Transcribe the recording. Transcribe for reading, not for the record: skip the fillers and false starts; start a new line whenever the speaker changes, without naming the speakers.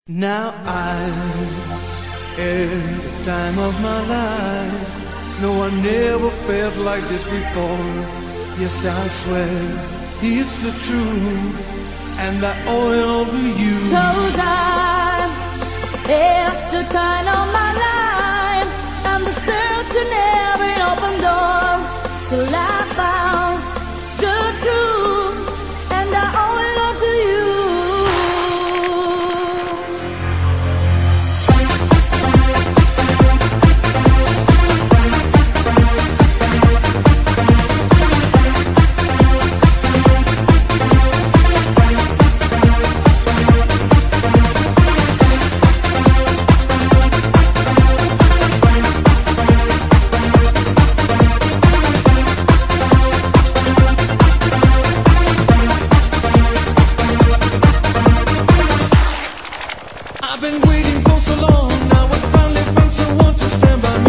Now in the time of my life, no, I never felt like this before. Yes, I swear it's the truth, and I owe it all to you.
'Cause I'm the kind of my life, I'm the searching every open door till I found the truth, and I owe it all to you.
I've been waiting for so long, now I finally found someone to stand by me.